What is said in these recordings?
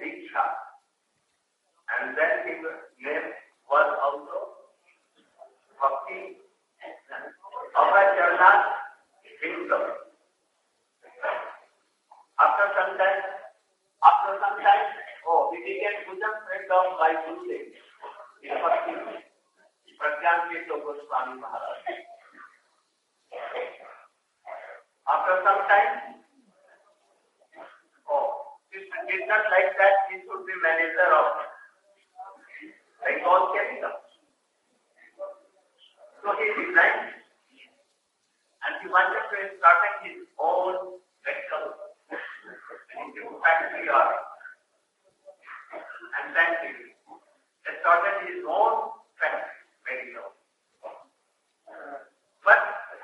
Diksha. And then his name was also Bhakti Abhacharnath Hindam. After some time, he became bosom friend of my Gurudev, Bhakti Prajnanandita Goswami Maharaj. After some time, he did not like that he should be manager of Bengal Chemical. So he resigned and he wanted to start his own medical factory and then he started his own factory, medical. But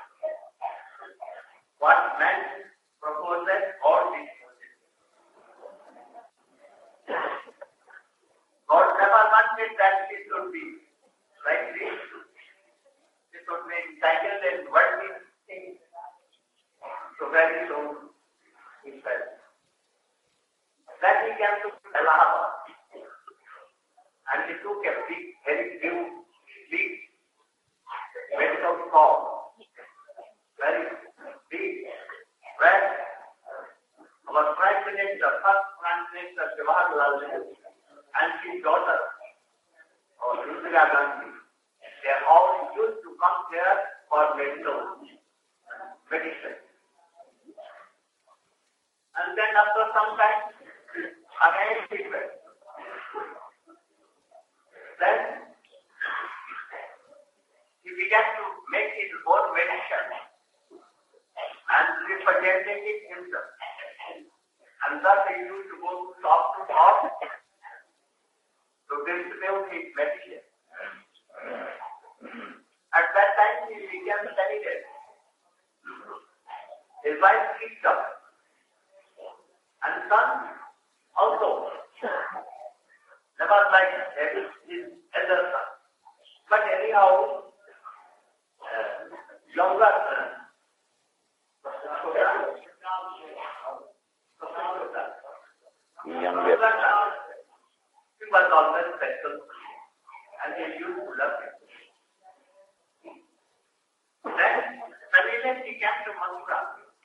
what man proposes or disposes? God never wanted that he should be like this. He should be entangled in worldly things. So very soon he fell. Then he came to Allahabad and he took a very big medical call, very big, where our Prime Minister, first Prime Minister Jawaharlal Nehru and his daughter, Indira Gandhi, they all used to come there for medicine. And then after some time, again he fell. Then he began to make his own medicine and representing it himself. And thus he used to go shop to shop to distribute his medicine. At that time he became candidate. His wife picked up. And son also never liked his elder son. But anyhow, younger son, he was always special and he used to love him. Then suddenly he came to Mathura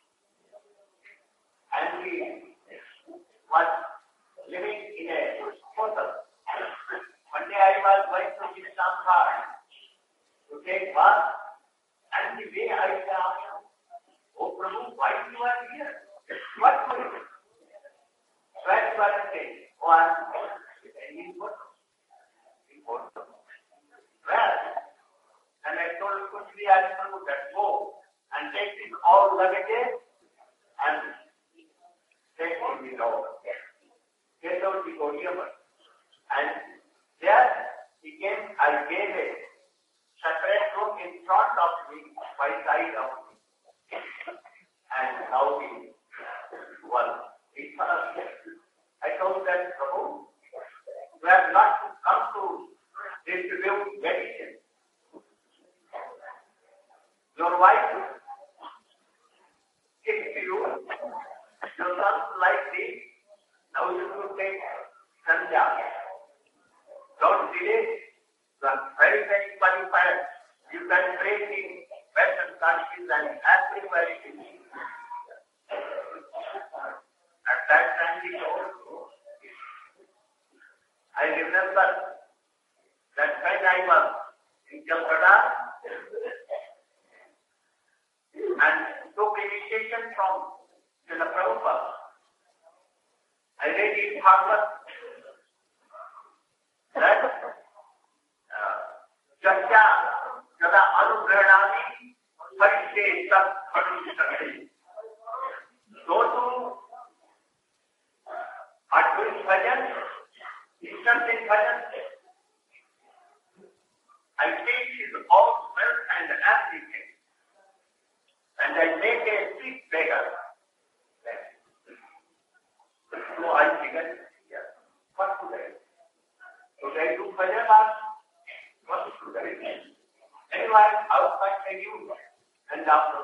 and he was living in a hotel. One day I was going to Islam Ghat to take bath, and the way I asked him, "Oh Prabhu, why you are here? What for you?" So I was saying, "Oh, I am in hotel. Where?" And I told Kuchli Ali Prabhu that go and take his all luggages and take him without. Get out the podium. And there he came, I gave a separate room in front of me, by side of me. And now he was eternal. I told that Prabhu, you have not come to distribute medicine. Your wife gives to you, your son like this. Now you should take Sandhya. Don't delay. You are very, very qualified. You can pray in Western countries and everywhere it is. At that time he told, I remember that when I was in Calcutta and took initiation from Srila Prabhupada, I read in Bhagavad that Jatya Jada Anugranani Parishe Tat Anusakti. Those who are doing bhajan, instant in bhajan, I take his all wealth and everything, and I make a street beggar. So I figured, yes, what should I do? Should I do bhajan or what should I do? Anyway, I will find a new one. And after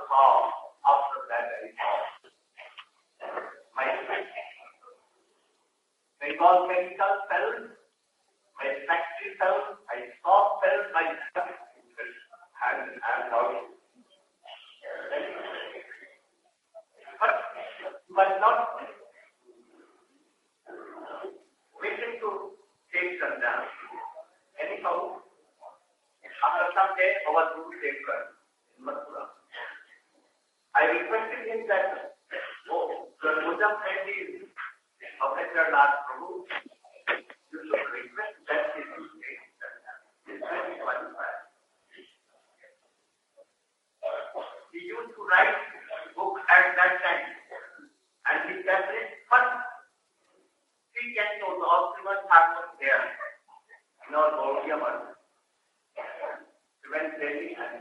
that I saw my all chemical cells, my factory cells, my soft cells, my and out. But you are not wishing to take them down. Anyhow, after some day, our Guru Devkar in Mathura, I requested him that, the Buddha friend is Professor Last Prabhu, you should request that he should take them down. He is very qualified. He used to write books at that time, and he published first 3 cantos of Srimad Bhagavatam there in our Gaudiya Math. He went daily and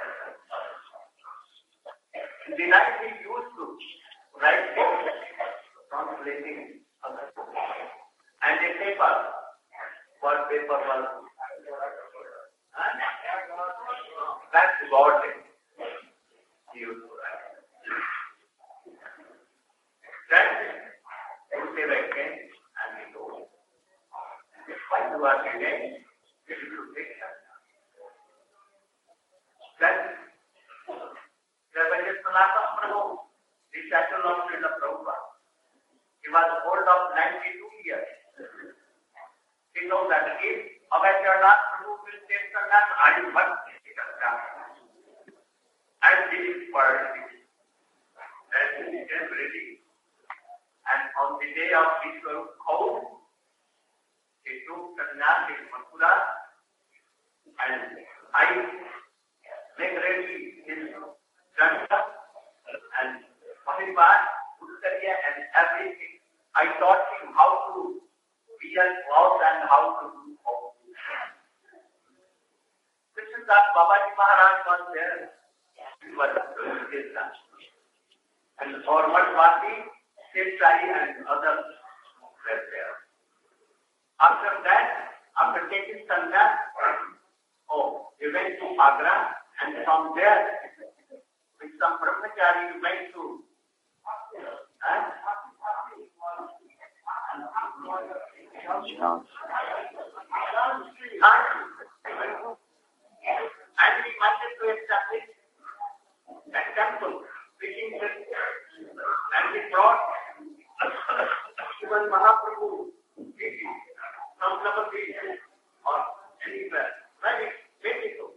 in the night he used to write books, translating other books, and a paper was that's God. He used to write. Then Gurudeva came and he told, why you are delaying? You should take that. Then there was a Sanatana Prabhu, the statue of Srila Prabhupada. He was old of 92 years. He knows that if Abhayanath Prabhu will take sannyas, I must take sannyas. And he is party. And he became ready. And on the day of Vishwarup Khaud, he took sannyas in Mathura, and I make ready his Janta and Mahimad, Uttariya and everything. I taught him how to wear clothes and how to do all. Krishnadas Babaji Maharaj was there. He was his son. And Ormat Vati, Sethari and others were there. After that, after taking sannyas, he went to Agra, and from there, with some brahmachari, he went to and he wanted to establish a temple, and he brought even Mahaprabhu from Navadvip or anywhere. Maybe so.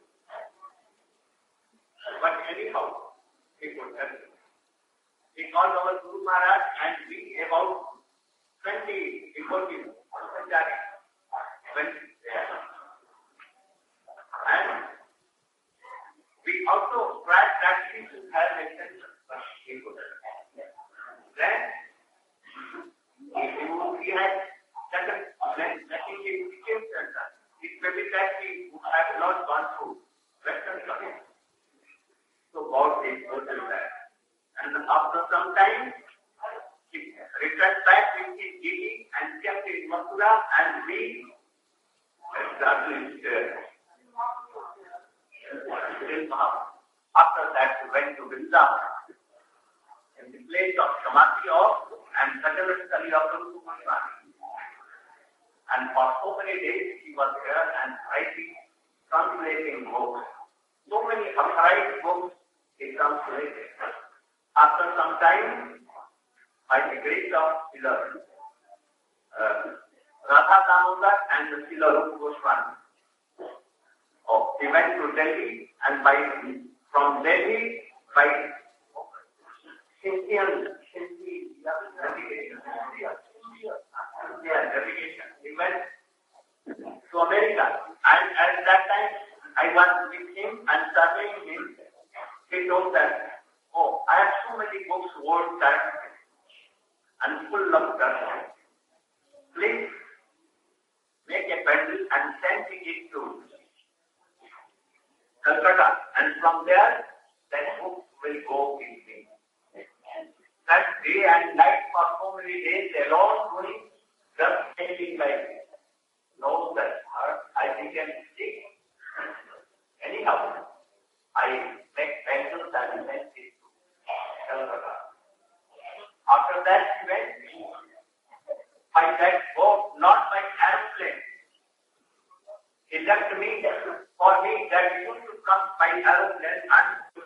But anyhow, he could help. He called our Guru Maharaj and we about 20 devotees went there. And we also tried that he should have a center, but he couldn't. Then he had second, then he became center. It may be that he would have not gone through Western country. So God is good in that. And after some time, he returned back with his gigi and kept in Mathura, and we established after that we went to Vrindavan, in the place of Samadhi of and Sajavatali of Guru Maharaj. And for so many days he was there and writing, translating books. So many upright books he translated. After some time, by the grace of Srila Radha Damodar and the Srila Rupa Goswami, he went to Delhi, and from Delhi by navigation, he went to America. And at that time, I was with him and surveying him. He told that, I have so many books, words and full of dust. Please make a bundle and send it to Calcutta, and from there, that book will go with me. That day and night for so many days alone doing just changing like nose and heart, I became sick. Anyhow, I make bundles and sent it to Calcutta. After that, he went by that boat, not by airplane. He left me for me that you should come by aeroplane and to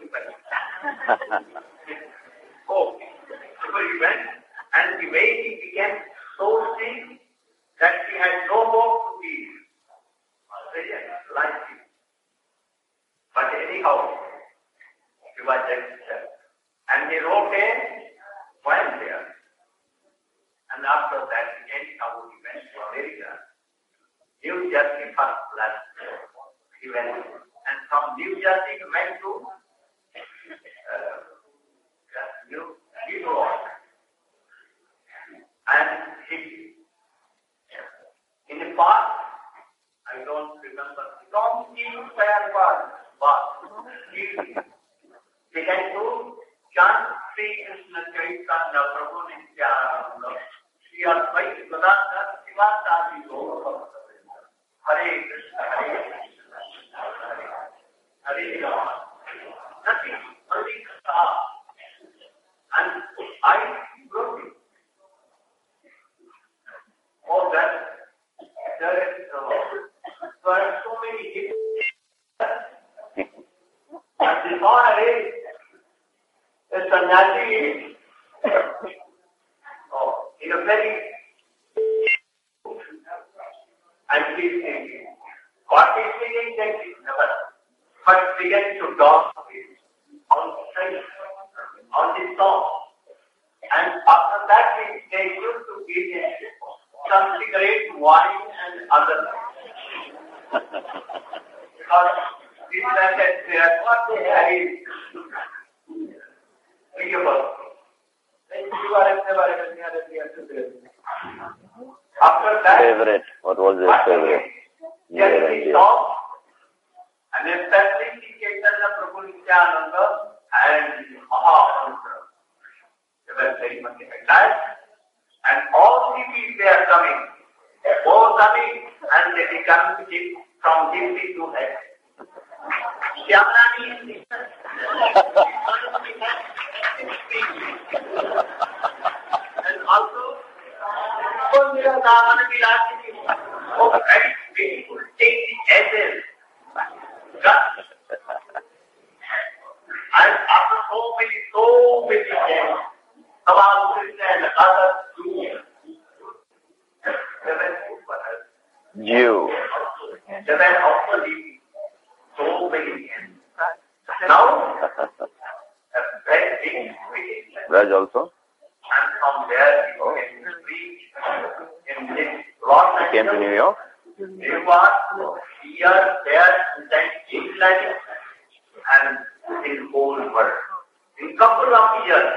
oh, so he went, and the way he became so sick that he had no more to eat. Like him. But anyhow, he was there. And he wrote a poem there. And after that, anyhow, he went to America. New Jersey first class. He went. And from New Jersey, he went to New York. And in the past, I don't remember, from King where was he began to chant Sri Krishna Chaitanya Prabhu Nityananda Shri Advaita Gadadhar Sivasadi Gaura Hare Krishna Hare Rama. Nothing, only Krishna. And I wrote it. Oh, that there are so many hits. And this honor is a sannyasi. Oh, in a very and he's thinking. What he's thinking that he never but began to talk on the song. And after that they used to give him some cigarette, wine and other things. Because this man said there, what they have is after that, favorite. What was your favorite? Yes, he saw and especially the Chaitanya Prabhu Nityananda and Mahamantra. They were very much attached. And all the people they are coming, both coming and they become from Hindi to head. Shyamrani is and also oh, very beautiful. Take the essence. And after so many days, about Krishna and other Jew. They were also living so many years. Now, a very big meeting. Raj also? And from there, he came to preach in this Los Angeles. He came to New York? He was here, there, and then England, and in whole world. In couple of years,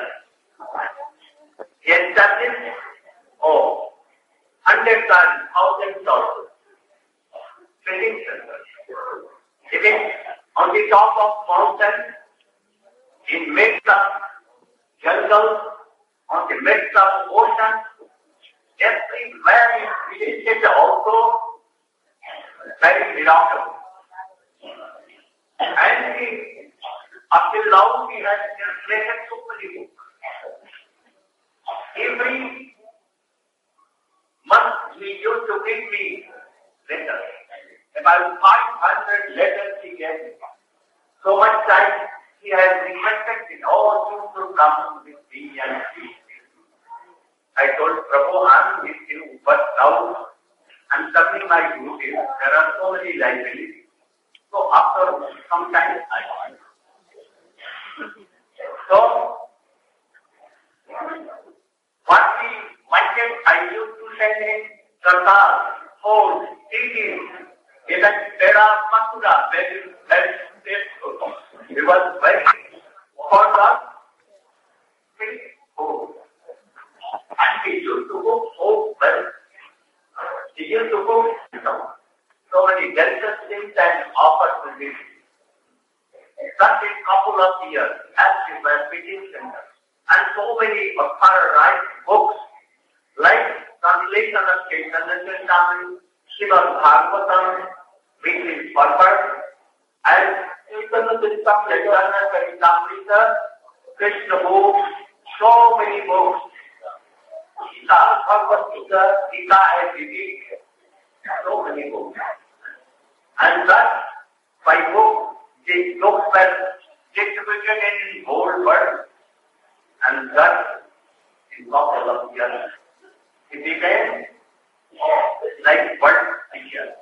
he established, hundreds and thousands of training centers. Living on the top of mountains, in midst of jungles, on the midst of oceans, everywhere in villages also very remarkable. And up till now he has translated so many books. Every month he used to bring me letters. About 500 letters he gave me. So much time he has requested it. Oh, you should come with me and speak. I told Prabhu, I'm with you, but now I'm serving my duties. There are so many liabilities. So after some time I went. So what he wanted, I used to send him Sartar, Ford, CDs, even Tera Mathura, very tasteful. He was very fond of food. And he used to cook so well. He used to cook so many delicious things and opportunities. Such a couple of years as we were meeting centers. And so many right books like translation of Chaitanya Charitamrita, Srimad Bhagavatam, which is purpose, and Chaitanya Charitamrita, Krishna books, so many books, Gita, Bhagavad Gita, Gita has revealed so many books. And thus, by book, these books were distributed in whole world. And thus, in couple of years, it became like world teacher.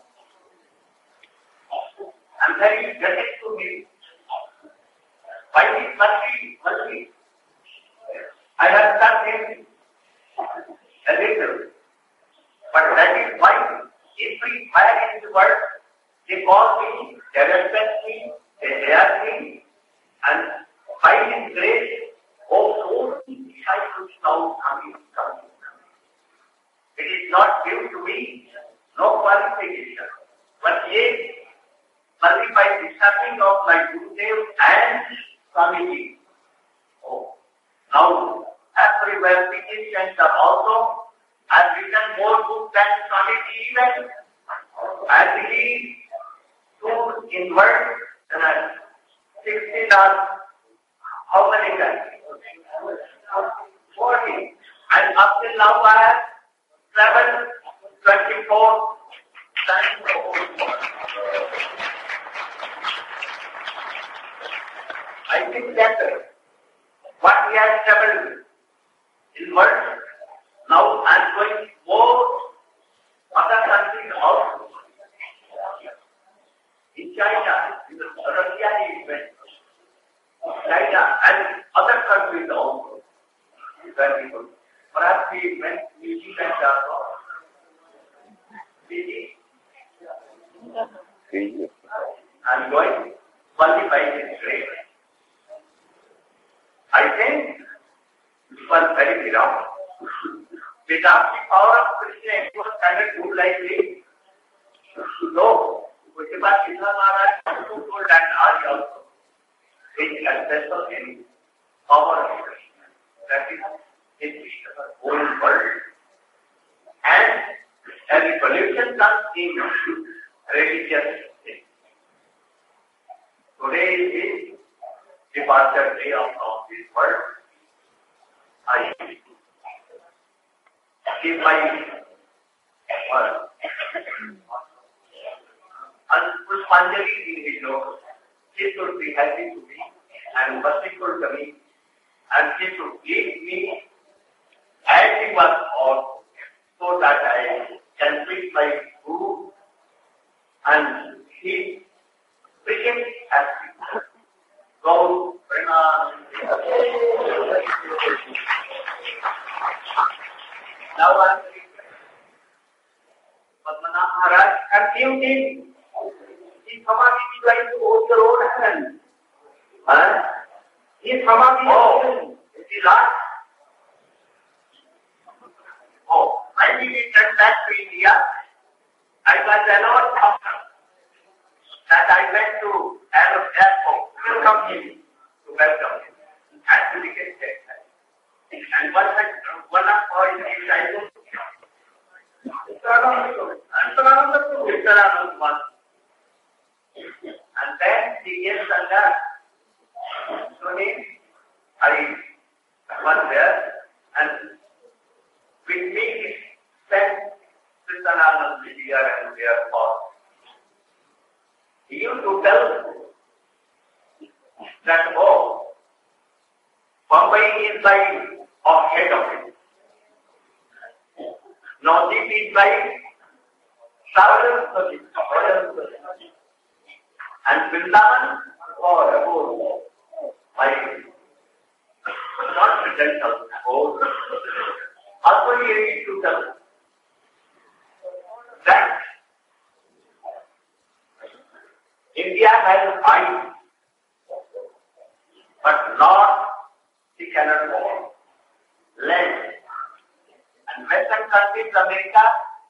And then he get it to me. By his mercy, I have done him a little. But that is why everywhere in the world, they call me, they respect me, they hear me, and by his grace, so many disciples now coming. It is not due to me, no qualification, but yet, only by discipling of my Gurudev and Swamiji. Oh, now, everywhere petitions are also, I've written more books than Swamiji even, and he soon in world, 16 or how many times? 40. And up till now I have traveled 24 times. I think that what we have traveled in world, now I am going more other countries also. In China, in Russia he went. China and other countries also. Very good. Perhaps he went to New Zealand also. Fiji. I am going only by his grace. I think it was very wrong. Without the power of Krishna, it was kind of good like this. No. उसके बाद कृष्णा महाराज told that Ari also is ancestor in power of Krishna. That is in Krishna's whole world. And a revolution comes in religious things. Today is the departure day of this world. I give my word. And Pushpanjali in his notes, he should be happy to me and merciful to me, and he should give me as he was taught, so that I can treat my Guru and he became happy. Go, now I'm Padmanabh Maharaj and him. He Samadhi is going to hold the road hand. He Samadhi is the last. When we returned back to India, I was allowed that I went to airport, welcome him, to welcome him, and to become that. And one of our disciples, and then he gave Sangha to him. I was there, and with me he spent Krishnanand here and there for. He used to tell that, Bombay is like of head of it. Navdeep is like thousands of it, and Vrindavan or like not present of abode. Also he used to tell that India has a fight, but not he cannot walk. Land. And Western countries, America,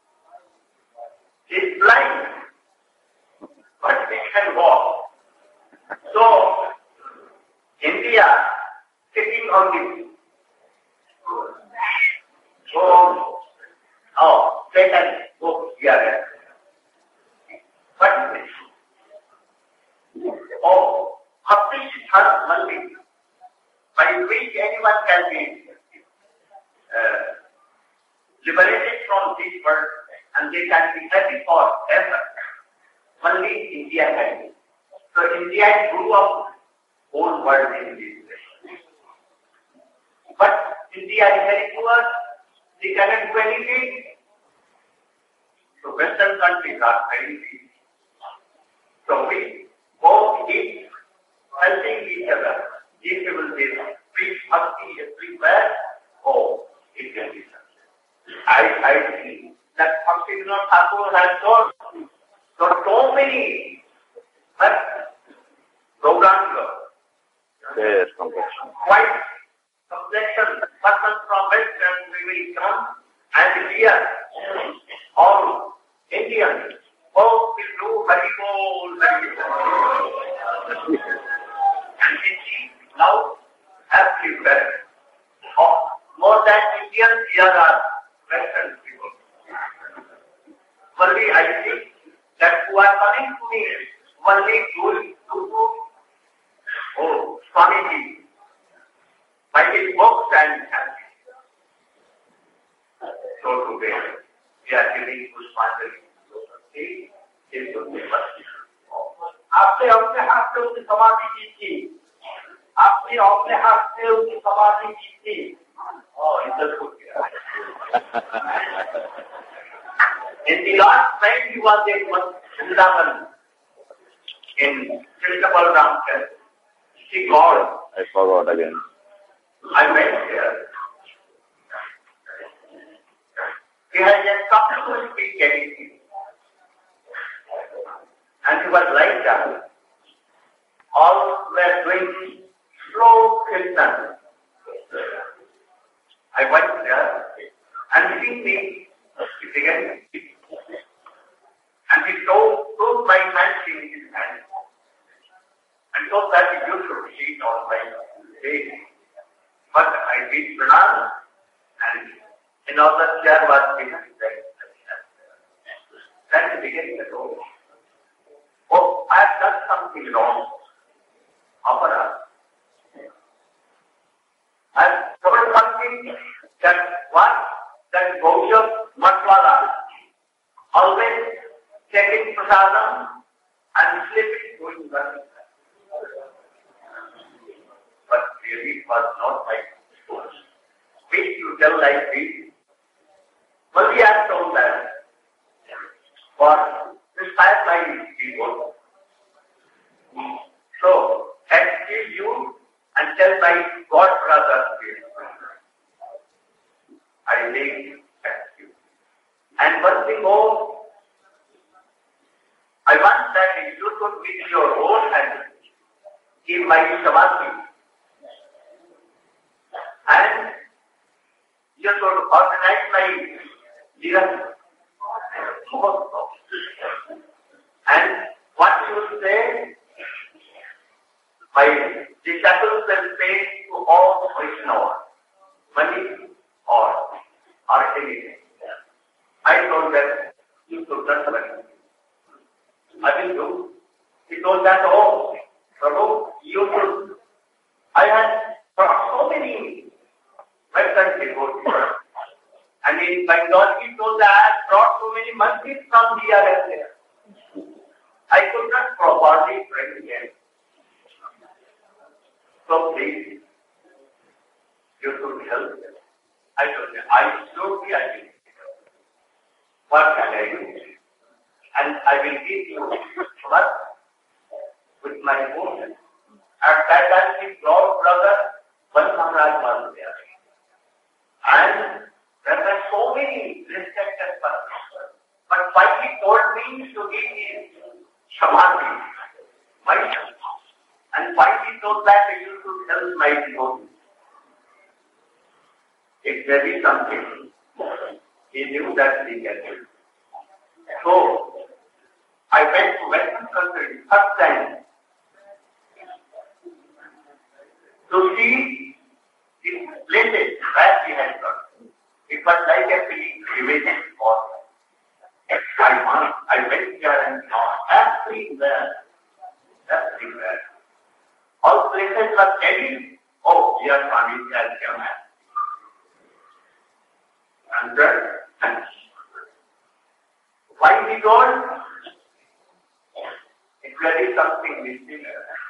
is blind, but they can walk. So, India sitting on the Satan go here. But Bhakti Siddhant Mandir, by which anyone can be liberated from this world and they can be happy forever. Only India can be. So India grew up whole world in this way. But India is very poor, they cannot do anything. So Western countries are very rich. So we both keep helping each other. If you will be preach bhakti everywhere, oh, it can be success. I see that Bhaktivinoda Thakur has got so many, but Gauranga, Yes, complexion. white complexion, person from Western, we will come and here, all Indians, both will do Hari Bol, Hari Bol. And we see now everywhere, more than Indians, here are Western people. Only I think that who are coming to me, only to Swamiji, by his books and so today we are giving Pushpanjali to the आपने अपने हाथ से उनकी समाधि की थी, आपने अपने हाथ से उनकी समाधि की थी, इधर हो गया। In the last time he was in Vrindavan, in Krishna Balaram Church. See God. I forgot again. I went there. He had just stopped to speak anything. And he was like that. All were doing slow kirtan. I went there and seeing me, he began to speak. And he took my hand in his hand. And told that you should sit on my face. But I did pranam and another chair was given. Then he began to go. Oh, I have done something wrong. Aparad. I have told something that what? That Gaurav Matwala always taking prasadam and sleeping doing nothing. But really it was not like this. Which you tell like this. But we have told that for this pipeline people. So, excuse you and tell my God brother I make excuse. And one thing more, I want that you could with your own hand give my samadhi. And you should organize my dinner. And what you say, my disciples will pay to all Vaishnavas, money or anything. I told them, you should not money. I will do. He told that, oh, Prabhu, you should. I had brought so many Western people. And in Bengal, he told that I had brought so many monkeys from here and there. I could not properly bring them. So please, you should help them. I told them, I will. What can I do? And I will give you what? With my own. At that time, his brother, one Maharaj was there. And there were so many respected persons. But why he told me to give his samadhi, myself. And why he told that you should help my devotee. If there is something, he knew that he can do. So, I went to Western country first time to see the places where he had gone. It was like a pilgrimage for I went there and saw everywhere. All places were telling, oh, here Swami has come. And then Why we don't? If there is something missing,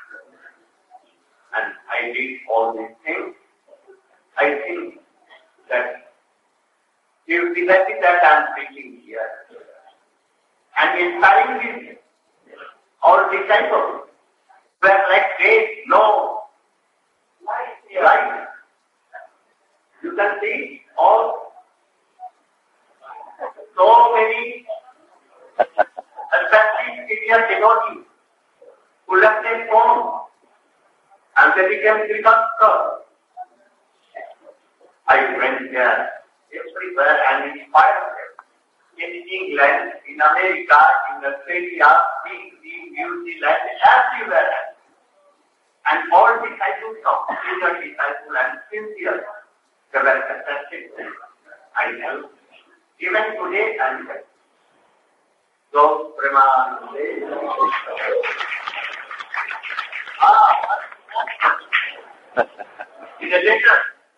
and I did all these things, I think that you will be happy that I am preaching here. And inspiring this, all disciples were like this, no, right? You can see all so many, especially senior devotees, who left their home and they became Srikasta. I went there everywhere and inspired them. In England, in America, in Australia, in New Zealand, everywhere. And all disciples of senior disciples and sincere, they were accepted. I know. Even today, I am here. So, Premanande. In a letter,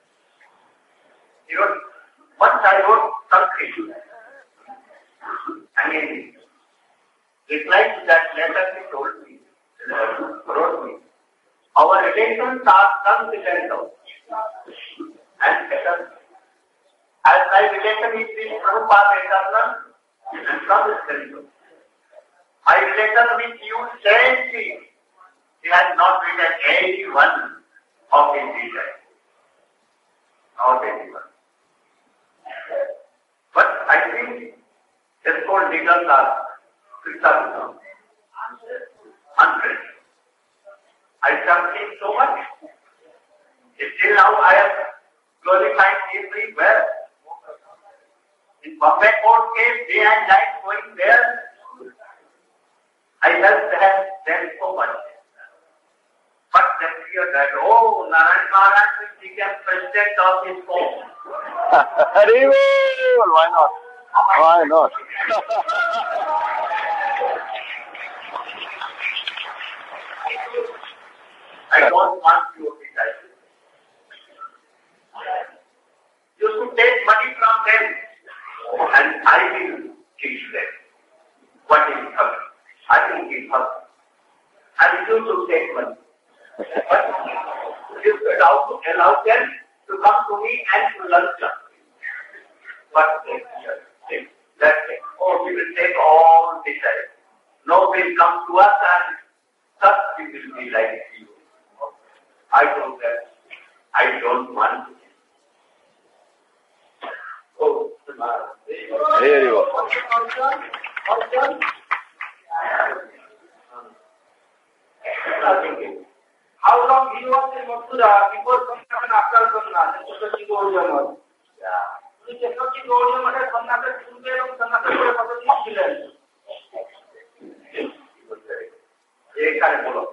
he wrote, once I wrote something. And in reply to that letter, he told me, wrote me, our relations are transcendental and eternal. As my relation is with Prabhupada eternal and transcendental. My relation with you, same thing. He has not written any one of his details. Not anyone. But I think it's called legal Krishna. Unfriendly. I something so much. Still now I am glorified everywhere. In Bombay court case, day and night going there. I helped them so much. But they fear that, oh, Narayan Maharaj will become president of his home. Why not? Why not? I don't want you to be like this. You should take money from them and I will teach them what is happening. I will give her. And you should take money. But you should also allow them to come to me and to lunch. But that's it. Oh, we will take all the time. No will come to us and thus we will be like you. I told them, I don't want to. Oh, Here you are. How long he was in Mathura before Sannyasin and after Sannyasin? Chakravarti Gauriya Math. উনি Chakravarti Gauriya Math সন্ন্যাসের শুরুতে এবং সন্ন্যাসের পরে কতদিন ছিলেন? এখানে বলো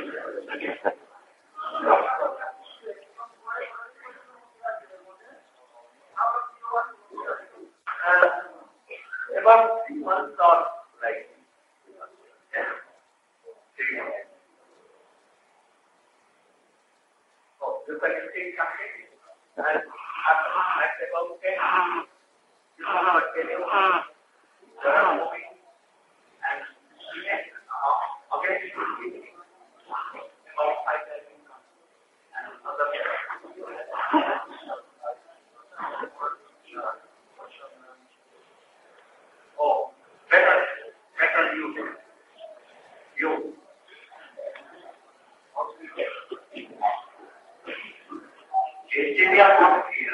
about 3 months or like oh, you can take something and after about 10 you come out telling you are moving and again about 5 and other oh, better you. India not here.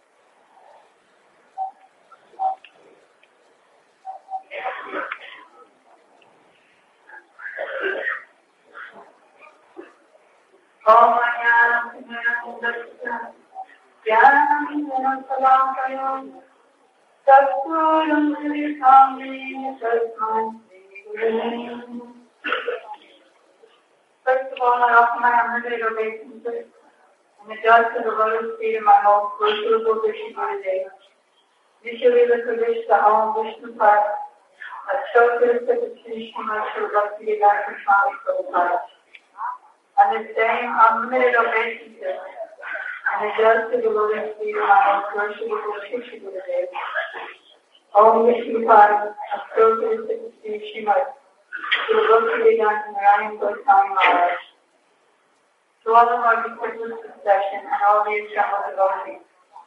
First of all, I offer my unlimited obeisance and adjust to the lotus feet of my most worshipful Vishnu Gurudev. Vishnu Krishna Om Vishnu Park, Ashokar Sakashri Shrimad Bhakti Vedanta Swami Prabhupada. And the same unlimited obeisance and adjust to the lotus feet of my most worshipful Vishnu Gurudev. Om Vishnupada, Astrology Shrimad, Shri Narayan Goswami Maharaj, to all of our disciples succession and all the eternal devotees.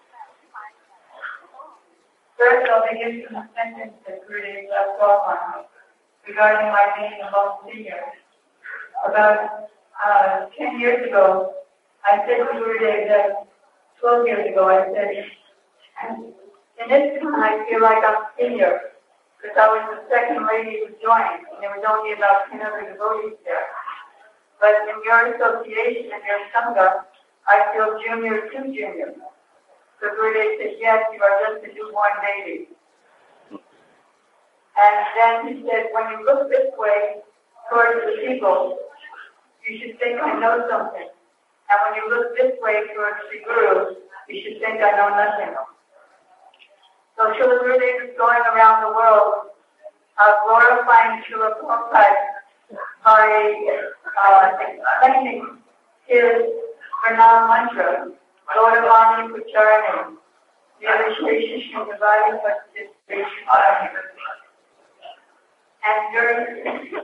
First, I'll begin from the sentence that Gurudev left off on regarding my being among seniors. About 10 years ago, I said to Gurudev that 12 years ago, I said, in this time I feel like I'm senior, because I was the second lady who joined, and there was only about 10 other devotees there. But in your association and your Sangha, I feel junior to junior. So Gurudev said, yes, you are just a newborn baby. And then he said, when you look this way towards the people, you should think I know something. And when you look this way towards the Guru, you should think I know nothing. So Srila Gurudev is going around the world glorifying Srila Prabhupada by explaining his Pranam mantra, Gaudavani Pucharani, Nirvishesha Shrivadi Participation. And during,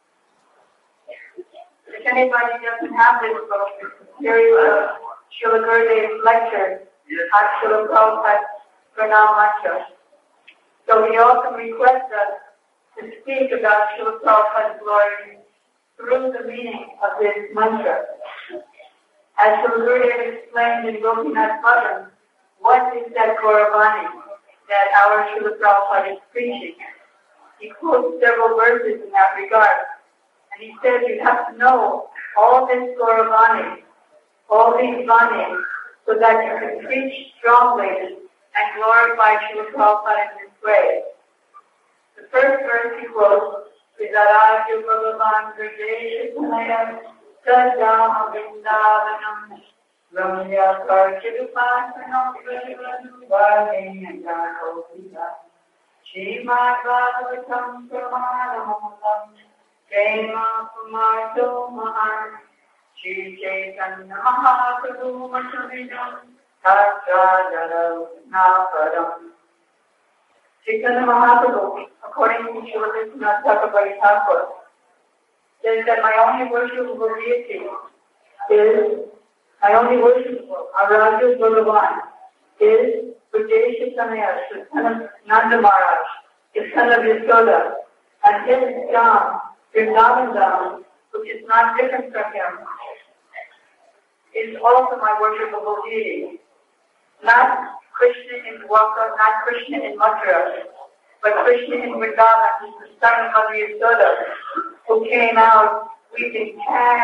if anybody doesn't have this book, it's a series of Srila Gurudev's lectures on Srila Prabhupada's Pranam mantra. So he also requests us to speak about Srila Prabhupada's glory through the meaning of this mantra. As Srila Gurudev explained in Gopinath Bhajan, what is that Gauravani that our Srila Prabhupada is preaching? He quotes several verses in that regard. And he says you have to know all this Gauravani, all these Vani, so that you can preach strongly and glorify Srila Prabhupada in this way. The first verse he quotes is Aradhya Bhagavan Hrideya Sunaya Sadhya Vrindavanam Ramya Karchirupanam Vardenya Jagovita Srimad Bhagavatam Pramanamulam Prema Kumarto Mahan Shri Chaitanya Mahaprabhu Masamidam Tattva Naparam. Chaitanya Mahaprabhu, according to Srila Vishwanath Chakravarti Thakur, says that my only worshipable deity is, my only worshipable Aradhya Bhagavan is Hrideya Sunaya, the son of Nanda Maharaj, the son of Yasoda, and his Dham, Vrindavan Dham, which is not different from him, is also my worshipable deity. Not Krishna in Dwarka, not Krishna in Mathura, but Krishna in Vrindavan, who is the son of Mother Yasoda, who came out weeping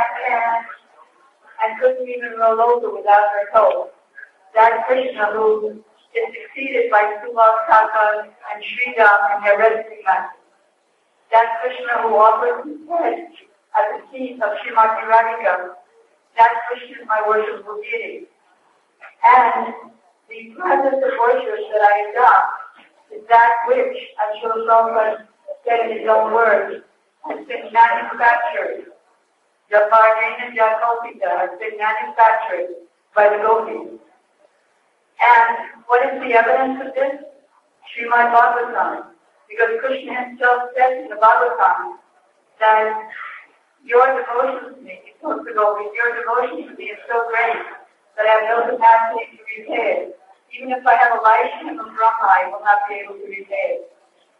and couldn't even roll over without her toe. That Krishna who is succeeded by Subal Thakur and Sridham in their residency. That Krishna who offers his head at the feet of Srimati Radhika, that Krishna is my worshipful deity. And the process of worship that I adopt is that which, as Srila Prabhupada said in his own words, has been manufactured. The Vardena Jagovita has been manufactured by the gopis. And what is the evidence of this? Srimad Bhagavatam. Because Krishna himself says in the Bhagavatam that your devotion to me, he told the gopis, your devotion to me is so great that I have no capacity to repay it. Even if I have a lifetime of Brahma, I will not be able to repay it.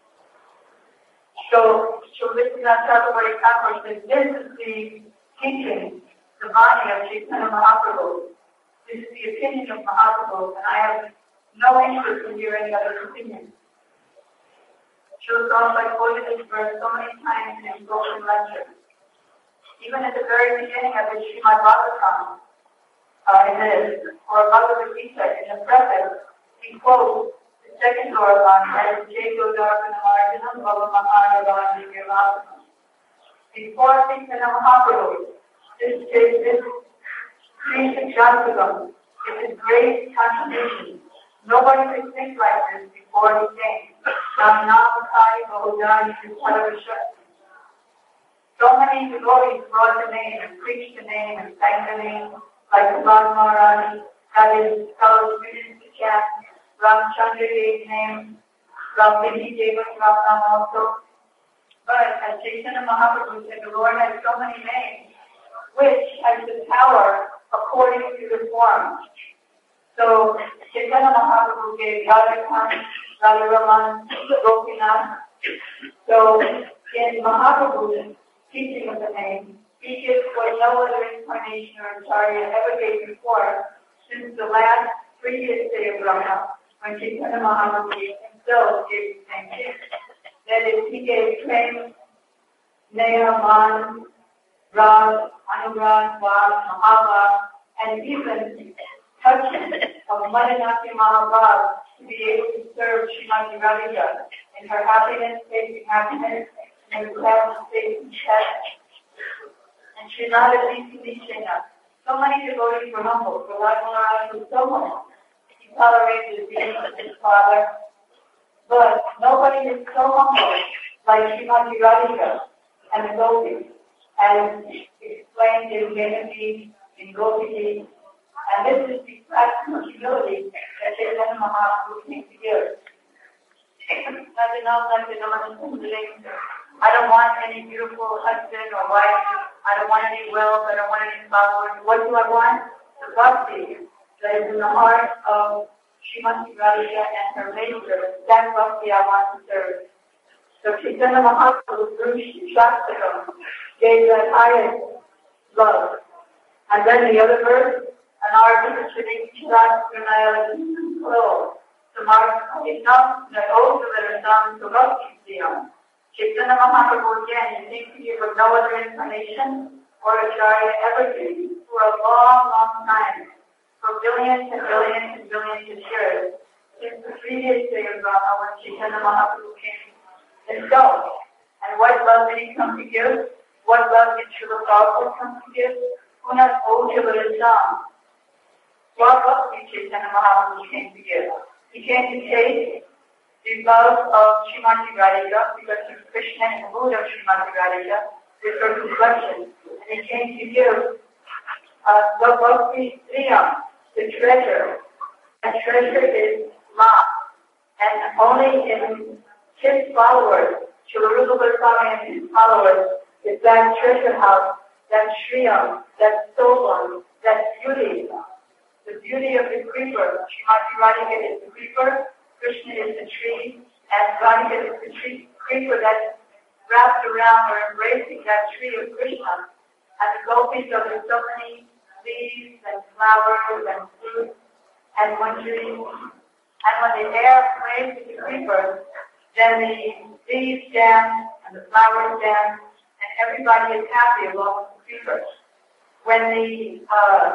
So, Srila Vishwanath Chakravarti Thakur says, this is the teaching, the body of Chaitanya Mahaprabhu. This is the opinion of Mahaprabhu, and I have no interest in hearing any other opinion. Srila Prabhupada quoted this verse so many times in his golden lecture. Even at the very beginning of his Srimad Bhagavatam, or Bhagavad Gita, in the preface, he quotes the second Gauravan as Jago Darpanamarjanam Bhavamaharavan Nirvasanam. Before Chaitanya Mahaprabhu, this Sri Shastakam is a great contribution. Nobody could think like this before he came. So many devotees brought the name and preached the name and sang the name, like Bhagwan Maharaj, that is fellow students to chant Ramchandra Dev's name, Draupadi gave us Ram Nam also. But as Chaitanya Mahaprabhu said, the Lord has so many names, which has the power according to the form. So Chaitanya Mahaprabhu gave Radharaman, Radharaman, Gopinath. So in Mahaprabhu's teaching of the name, he gives what no other incarnation or acharya ever gave before, since the last previous day of Brahma, when Chaitanya Mahaprabhu himself gave the same thing. That is, he gave Prem, Neha, Man, Rag, Anurag, Bhav, Mahava, and even touching of Madhanaki Mahabhav to be able to serve Srimati Radhika in her happiness, tasting happiness, and her sadness, tasting sadness. And Srimati Radhika, so many devotees were humble. Prahlad Maharaj was so humble. He tolerated the being of his father. But nobody is so humble like Srimati Radhika and the gopis, as explained in Vedanti, in Gopiji. And this is the practical humility that Chaitanya Mahaprabhu came to give. I don't want any beautiful husband or wife. I don't want any wealth. I don't want any followers. What do I want? The bhakti that is in the heart of Srimati Radhika and her maidservants. That bhakti I want to serve. So Chaitanya Mahaprabhu through Shastakam gave that highest love. And then the other verse, Anartha Shri Shastakranaya Klo. Samartha that also that are done to bhakti Siyam. Chaitanya Mahaprabhu again, you think to give of no other incarnation or acharya ever gave for a long, long time. For billions and billions and billions of years, since the previous day of Brahma, when Chaitanya Mahaprabhu came himself. And what love did he come to give? What love did Srila Prabhupada come to give? Unat Ojavarasam. What love did Chaitanya Mahaprabhu came to give? He came to take the love of Srimati Radhika, because he was Krishna in the mood of Srimati Radhika, with her complexion. And he came to give the Bhakti Sriyam, the treasure. And treasure is Ma. And only in his followers, Srila Rupa Goswami and his followers, is that treasure house, that Sriyam, that Sobam, that beauty. The beauty of the creeper. Srimati Radhika is the creeper, Krishna is the tree, and Radhika is the tree, creeper that's wrapped around or embracing that tree of Krishna. And the gopis are there so many leaves and flowers and fruit and muncheries. And when the air plays with the creeper, then the leaves dance and the flowers dance, and everybody is happy along with the creeper. When the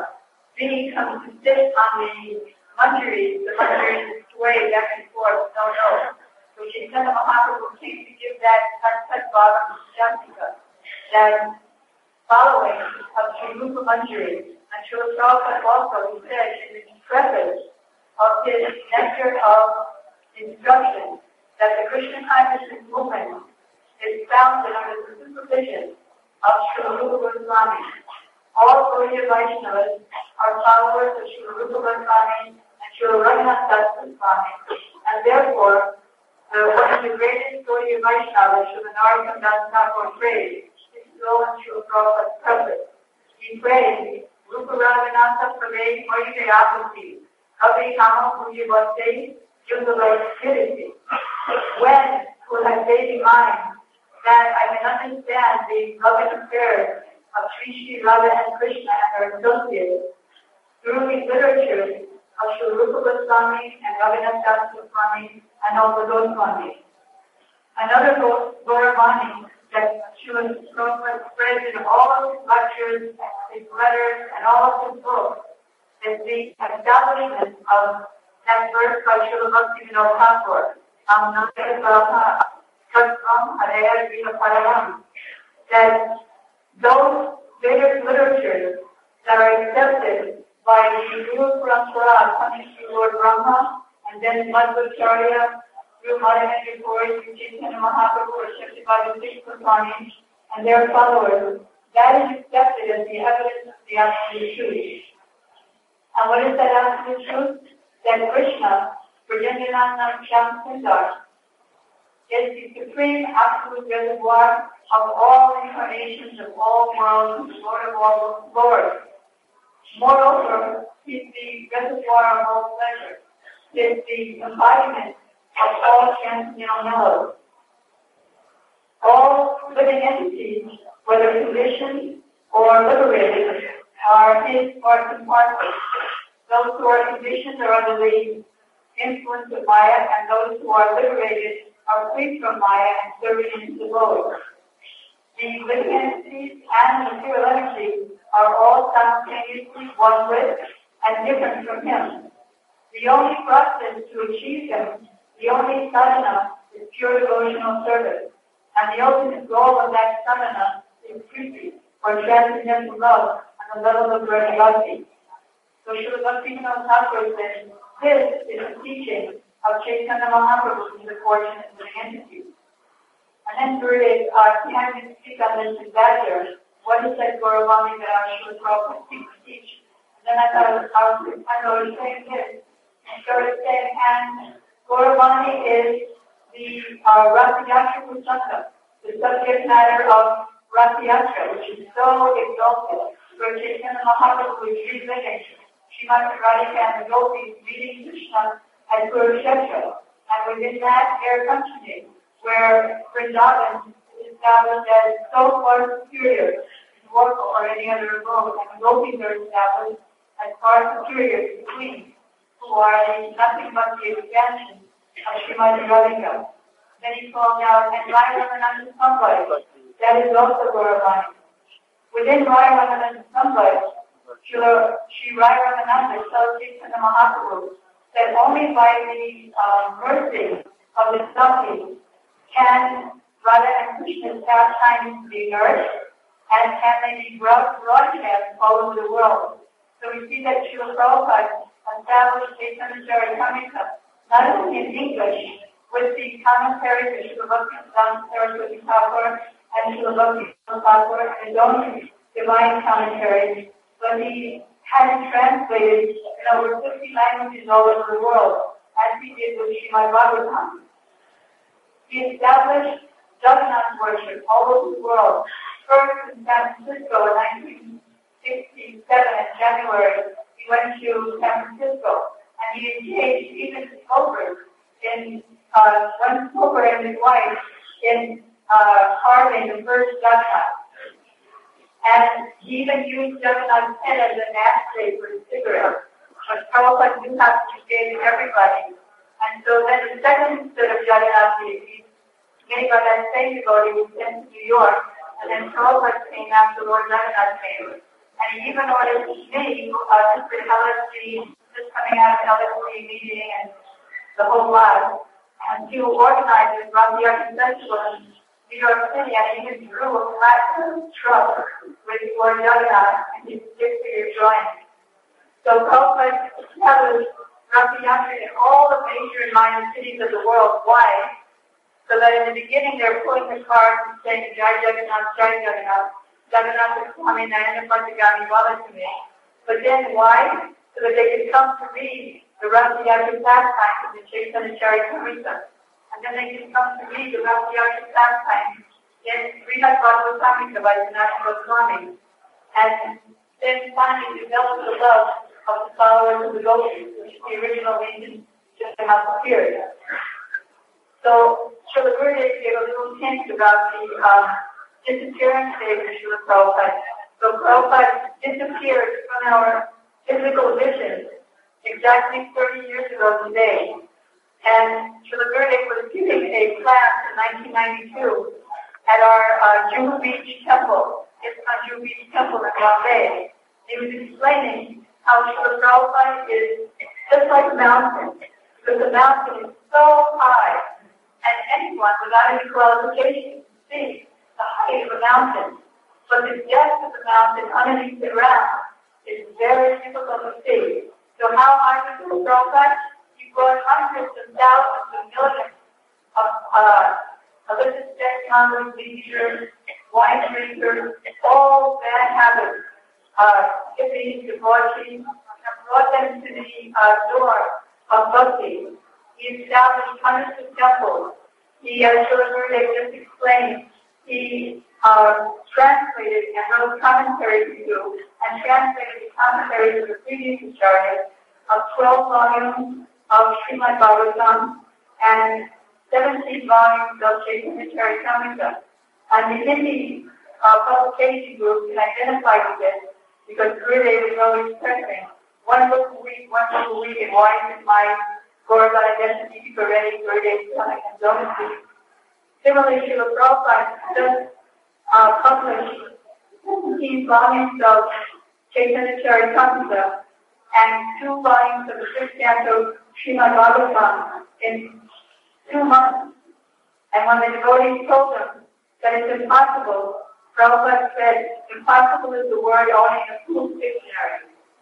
bee comes to sit on the muncheries sway back and forth, no. So Chaitanya Mahaprabhu came to give that Tat Bhava Shastika, that following of Sri Rupa Manjari. And Srila Prabhupada also, he said in the preface of his Nectar of Instruction, that the Krishna consciousness movement is founded under the supervision of Srila Rupa Goswami. All Gaudiya Vaishnavas are followers of Srila Rupa Goswami and Srila Raghunath Das Goswami. And therefore, one of the greatest Gaudiya Vaishnavas, Srila Narottama Das Thakur, prays, this is all in Srila Prabhupada's preface. He prays, Rupa Raghunatha Praved Moite Apati, Kavi Kama Puja Bhakti, Yudala Kiriti. When will have baby mind that I can understand the loving affairs of Sri Radha and Krishna and their associates through the literatures of Sri Rupa Goswami and Raghunath Das Goswami and also Goswami. Another Gauravani that Srila Prabhupada spreads in all of his lectures, his letters, and all of his books is the establishment of that verse by Srila Bhaktivinoda Thakur, that those Vedic literatures that are accepted by the Guru Parampara coming through Lord Brahma, and then Madhvacharya, through Madhavendra Puri, through Chaitanya Mahaprabhu, or Shaktipada Goswami, and their followers, that is accepted as the evidence of the absolute truth. And what is that absolute truth? That Krishna, Brajendranath Shyam Sundar, is the supreme absolute reservoir of all incarnations of all worlds, Lord of all lords. Moreover, he is the reservoir of all pleasure. He is the embodiment of all transcendental mellows. All living entities, whether conditioned or liberated, are his parts and parcels. Those who are conditioned are under the influence of Maya, and those who are liberated are free from Maya and serving in his abode. The living entities and the material energy are all simultaneously one with and different from him. The only process to achieve him, the only sadhana, is pure devotional service. And the ultimate goal of that sadhana is Priti, or transcendental love, on the level of Bhakti. So Srila Bhaktivinoda Thakur says, this is the teaching of Chaitanya Mahaprabhu in the fortune of the entity. And then Gurudev can you speak on this in Badger, what is that Gauravani that our Srila Prabhupada teach? And then I thought I was saying this, and started saying, and Gauravani is the Rathayatra Prasanga, the subject matter of Rathayatra, which is so exalted. Where Chaitanya Mahaprabhu is reliving Srimati Radhika and the Gopis meeting Krishna at Kurukshetra. And within that, air functioning, where Vrindavan is established as so far superior to Dwarka or any other abode, and the Gopis are established as far superior to the queens, who are nothing but the expansion of Srimati Radhika. Then he calls out, and Rai Ramananda Samvai, that is also Gauravani. Within Rai Ramananda Samvai, Sri Rai Ramananda tells Chaitanya Mahaprabhu that only by the mercy of the Sati can Radha and Krishna's pastimes be nourished, and can they be broadcast all over the world. So we see that Srila Prabhupada established Chaitanya Charitamrita not only in English, with the commentaries of Srila Bhakti Saraswati Thakur and Srila Bhakti Thakur and his own divine commentaries, but he had it translated in over 50 languages all over the world, as he did with Srimad Bhagavatam. He established Jagannath worship all over the world. First in San Francisco in 1967 in January, he went to San Francisco, and he engaged even his Cobras in one Cobra and his wife in carving the first Jagannath. And he even used Jagannath's head as an ashtray for his cigarette. But Prabhupada knew how to engage everybody. And so then the second set of Jagannath deities, made by that same devotee, was sent to New York, and then Prabhupada came after Lord Jagannath came. And he even ordered me, just the LSD, just coming out of LSD meeting and the whole lot, and to organize this Rathayatra Festival in New York City, and he even drew a flat truck with Lord Jagannath and his six-figure drawing. So Prabhupada established Rathayatra in all the major and minor cities of the world. Why? So that in the beginning they're pulling the cars and saying, Jai Jagannath, Jai Jagannath, Jagannath is coming, Nayana Patagami, Valatame. But then why? So that they could come to read the Rathayatra pastimes of the Chaitanya Charitamrita. And then they can come to read the Rathayatra pastimes in Srimad Bhagavatamrita by Sanatana Goswami. And then finally develop the love of the followers of the Gopis, which is the original reason Jagannath appeared. So Srila Gurudev gave a little hint about the disappearance days of Srila Prabhupada. So Prabhupada disappeared from our physical vision exactly 30 years ago today. And Srila Gurudev was giving a class in 1992 at our Juhu Beach Temple. It's on Juhu Beach Temple in Bombay. He was explaining how Srila Prabhupada is just like a mountain, because the mountain is so high, and anyone without any qualification can see the height of a mountain. But the depth of the mountain underneath the ground is very difficult to see. So how high was Srila Prabhupada? He brought hundreds of thousands of millions of illicit sex condoms, leisure, wine drinkers, all bad habits, hippies, debauchees, and brought them to the door of Bhakti. He established hundreds of temples He, as Srila just explained, he translated and wrote commentaries to, and translated the commentaries of the previous Acharyas of 12 volumes of Srimad Bhagavatam and 17 volumes of Chaitanya Charitamrita. And the Hindi publication group can identify with this because Gurudev is always stressing one book a week, and why is my Gaurav identity for ready Gurudev Stomach and Donati? Similarly, Srila Prabhupada just published 17 volumes of Chaitanya Charitamrita and 2 volumes of the fifth canto Srimad Bhagavatam in 2 months. And when the devotees told him that it's impossible, Prabhupada said, impossible is the word only in a fool's dictionary.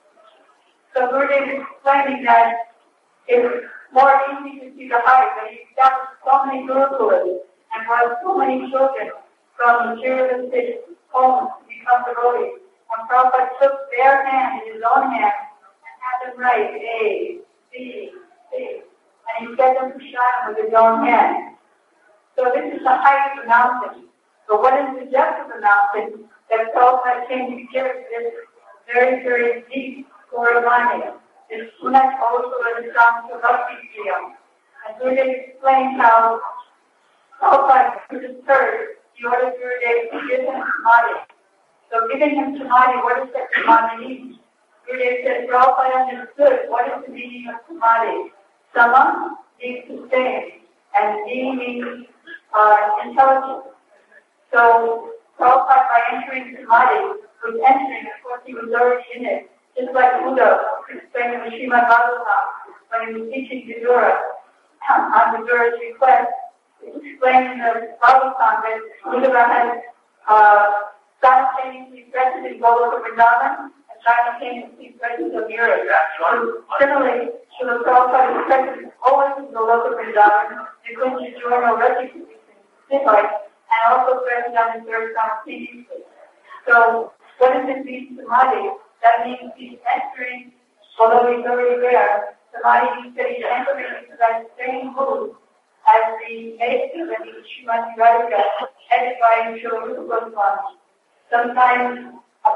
So Gurudev is explaining that it's more easy to see the height, that he established so many gurukulas and brought so many children from materialistic homes to become devotees. And Prabhupada took their hand in his own hand and had them write A, B, C, and he set them to shine with his own hand. So this is the height of the mountain. So what is the depth of the mountain that Prabhupada came to give this very, very deep Gauravani? It's Sunat also in the Samsa Bhakti Priyam. And Gurudev explained how Prabhupada was heard, he ordered Gurudev to give him samadhi. So giving him samadhi, what does that samadhi mean? Gurudev said, Prabhupada understood what is the meaning of samadhi. Sama means sustain, and D means intelligence. So Prabhupada, by entering samadhi, was entering, of course he was already in it, just like Buddha explained in the Srimad Bhagavatam when he was teaching Vidura on Vidura's request. He explained in the Bhagavatam that Buddha had simultaneously present in Goloka Vrindavan and simultaneously present in Europe. Similarly, Srila Prabhupada is present always in Goloka Vrindavan, because he joined already in and also present on the third simultaneously. So, what does it mean samadhi? That means he's entering, although he's already there, samadhi means that he's entering into that same mood as the meditative and the Srimati Radhika, headed by Srila Rupa Goswami. Sometimes,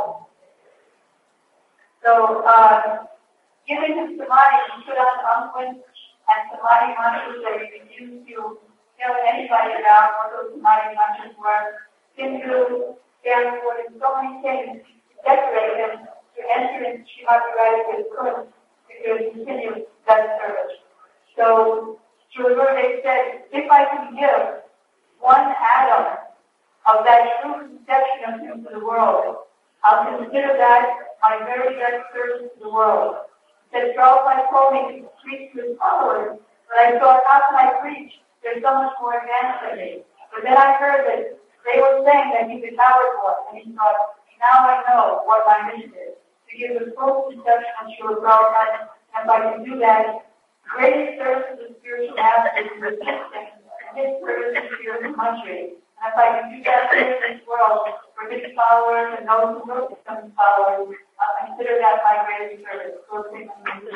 giving him samadhi, he put on unguents and samadhi mantras that he could use to tell anybody about what those samadhi mantras were. Hindu, therefore, and so many things to decorate him to enter into Srimati Radhika's court to continue that service. So, Srila Gurudev said, if I can give one atom of that true conception of him to the world, I'll consider that my very best service to the world. He said, Prabhupada told me to preach to his followers, but I thought, how can I preach? They're so much more advanced than me. But then I heard that they were saying that he could PowerPoint, and he thought, now I know what my mission is, to give the full conception of Srila Prabhupada, and if I can do that, greatest service to the spiritual master is resistance, and his service to the spiritual country. And if I can do that for this world, for his followers and those who will become his followers, I'll consider that my greatest service. So thank you.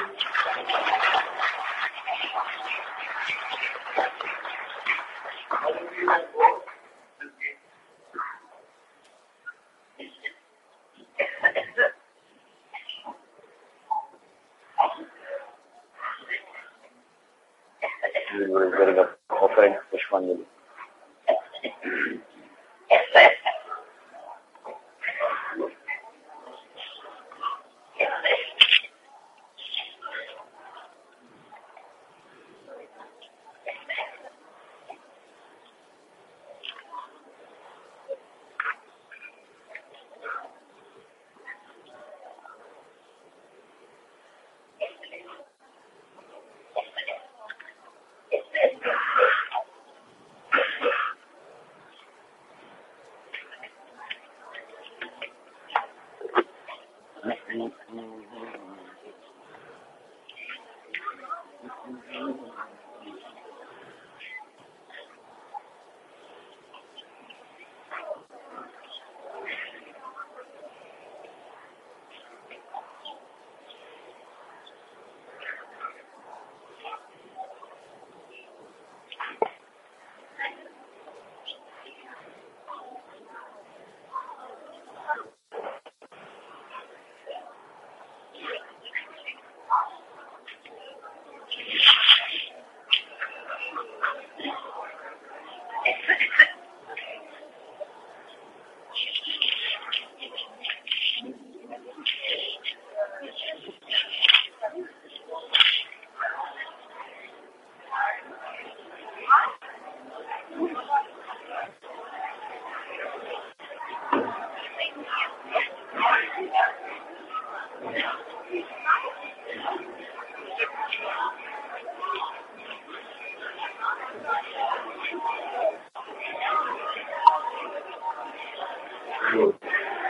We will bring up offering Pushpanjali.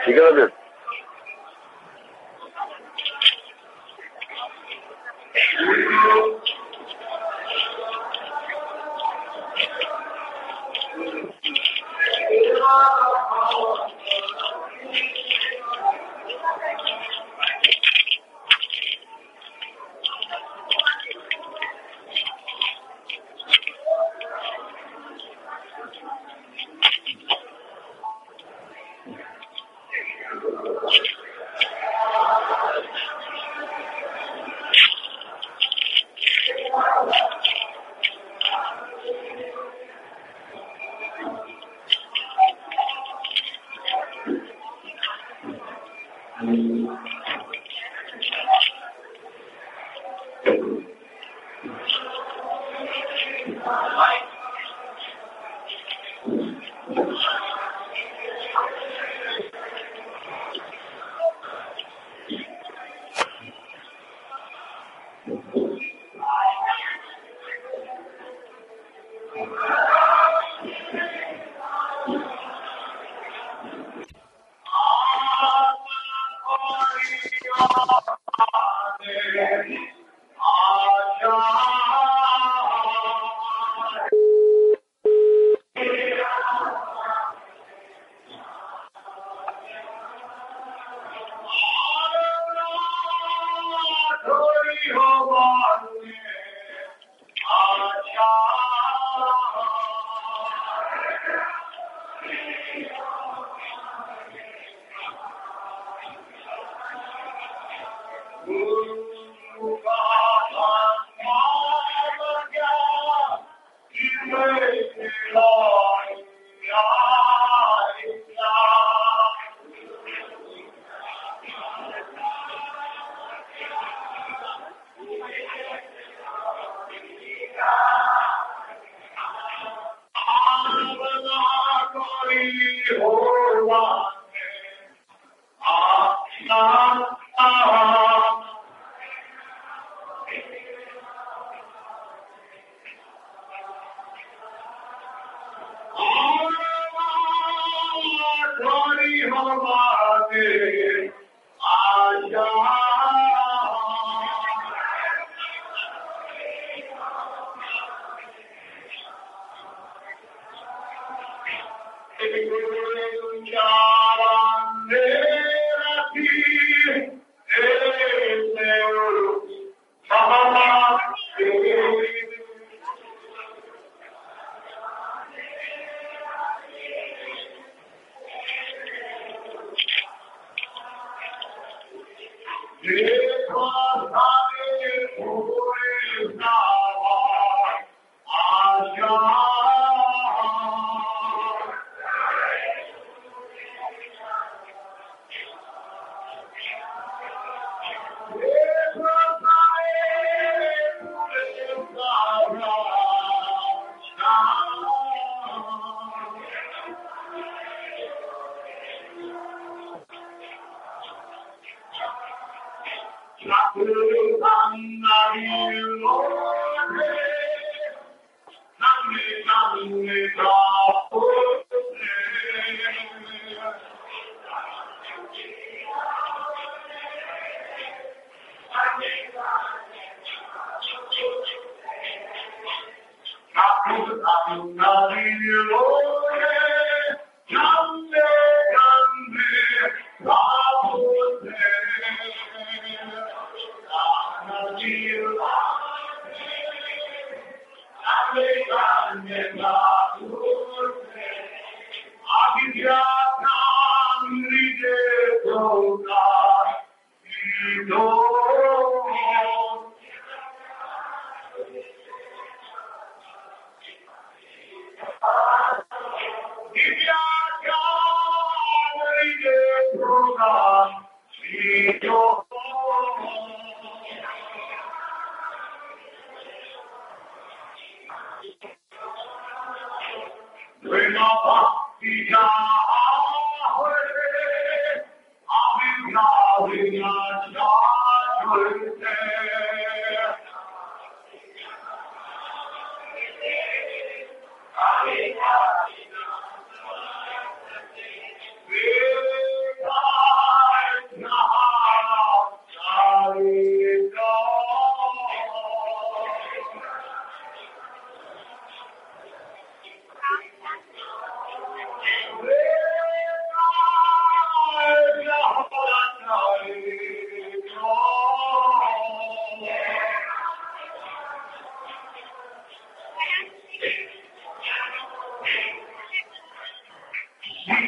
ठीक है रजत?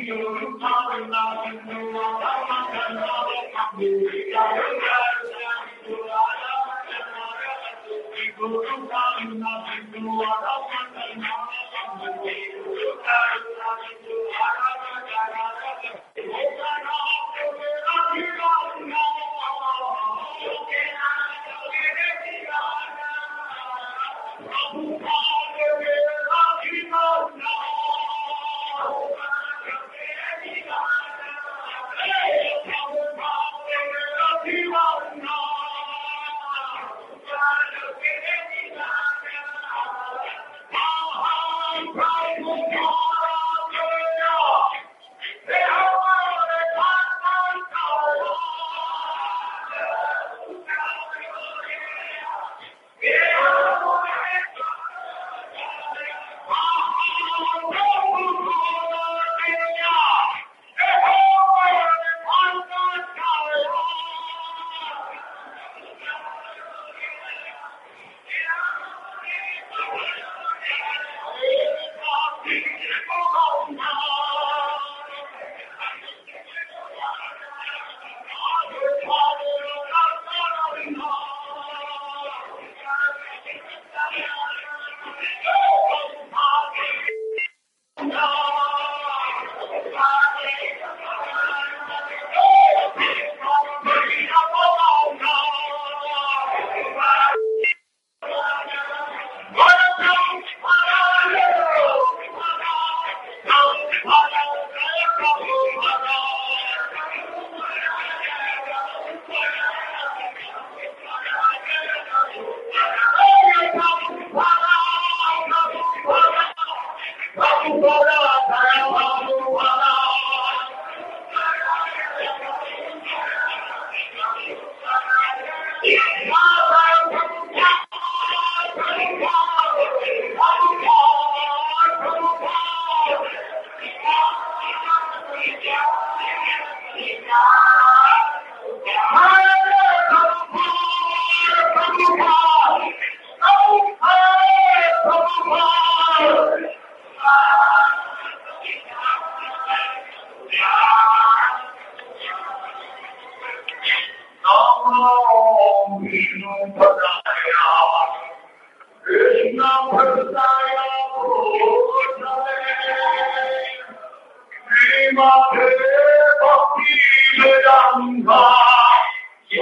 Krishna